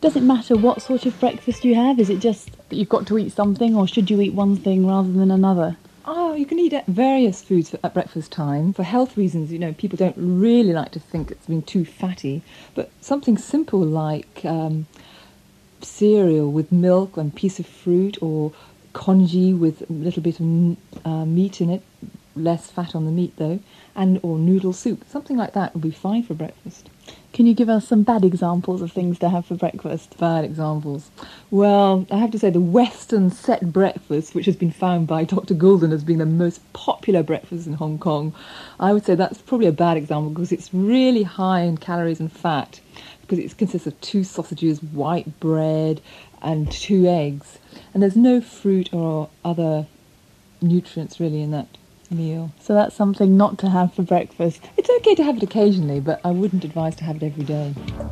Does it matter what sort of breakfast you have? Is it just that you've got to eat something, or should you eat one thing rather than another? Oh, you can eat various foods at breakfast time. For health reasons, people don't really like to think it's been too fatty, but something simple like cereal with milk and piece of fruit, or congee with a little bit of meat in it, less fat on the meat though, or noodle soup, something like that would be fine for breakfast. Can you give us some bad examples of things to have for breakfast? Bad examples. Well, I have to say the Western set breakfast, which has been found by Dr. Goulden as being the most popular breakfast in Hong Kong, I would say that's probably a bad example because it's really high in calories and fat, because it consists of 2 sausages, white bread and 2 eggs. And there's no fruit or other nutrients really in that meal. So that's something not to have for breakfast. It's okay to have it occasionally, but I wouldn't advise to have it every day.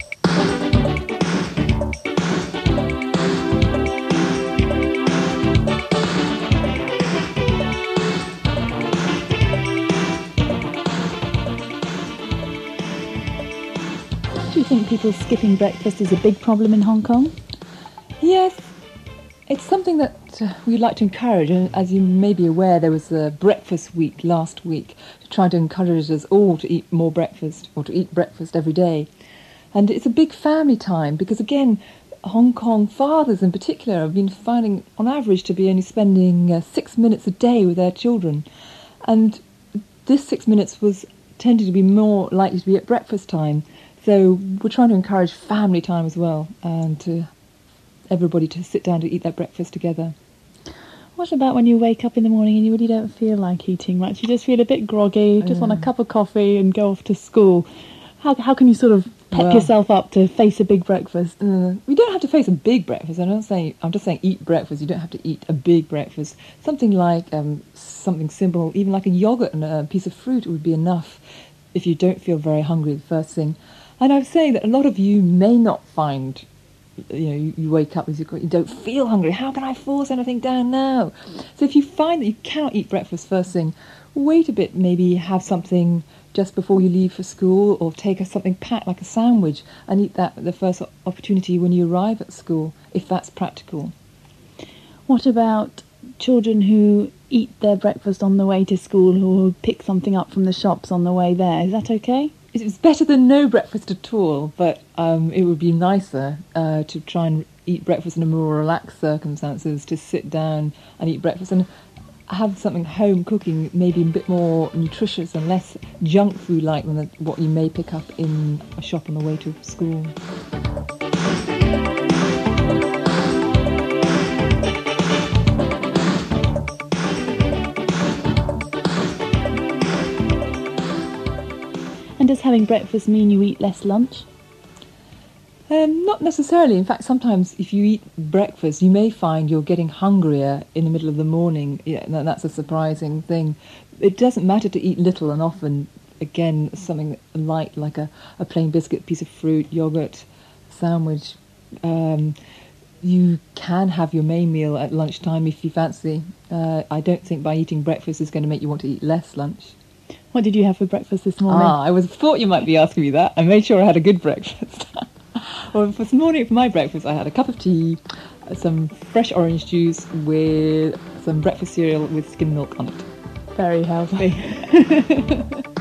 Do you think people skipping breakfast is a big problem in Hong Kong? Yes. It's something that we'd like to encourage, and as you may be aware, there was a breakfast week last week to try to encourage us all to eat more breakfast, or to eat breakfast every day. And it's a big family time because, again, Hong Kong fathers in particular have been finding, on average, to be only spending 6 minutes a day with their children. And this 6 minutes was tended to be more likely to be at breakfast time. So we're trying to encourage family time as well, and to everybody to sit down to eat their breakfast together. What about when you wake up in the morning and you really don't feel like eating much? You just feel a bit groggy, just want a cup of coffee and go off to school. How can you sort of pep yourself up to face a big breakfast? We don't have to face a big breakfast. I'm just saying eat breakfast. You don't have to eat a big breakfast. Something like something simple, even like a yogurt and a piece of fruit would be enough if you don't feel very hungry the first thing. And I would say that a lot of you may not find, you wake up, you don't feel hungry. How can I force anything down now? So if you find that you cannot eat breakfast first thing, wait a bit, maybe have something just before you leave for school, or take something packed like a sandwich and eat that at the first opportunity when you arrive at school, if that's practical. What about children who eat their breakfast on the way to school, or pick something up from the shops on the way there? Is that okay? It's better than no breakfast at all, but it would be nicer to try and eat breakfast in a more relaxed circumstances, to sit down and eat breakfast and have something home cooking, maybe a bit more nutritious and less junk food like what you may pick up in a shop on the way to school. And does having breakfast mean you eat less lunch? Not necessarily. In fact, sometimes if you eat breakfast, you may find you're getting hungrier in the middle of the morning. Yeah, that's a surprising thing. It doesn't matter to eat little and often. Again, something light like a plain biscuit, piece of fruit, yogurt, sandwich. You can have your main meal at lunchtime if you fancy. I don't think by eating breakfast is going to make you want to eat less lunch. What did you have for breakfast this morning? I thought you might be asking me that. I made sure I had a good breakfast. Well, this morning for my breakfast, I had a cup of tea, some fresh orange juice with some breakfast cereal with skim milk on it. Very healthy.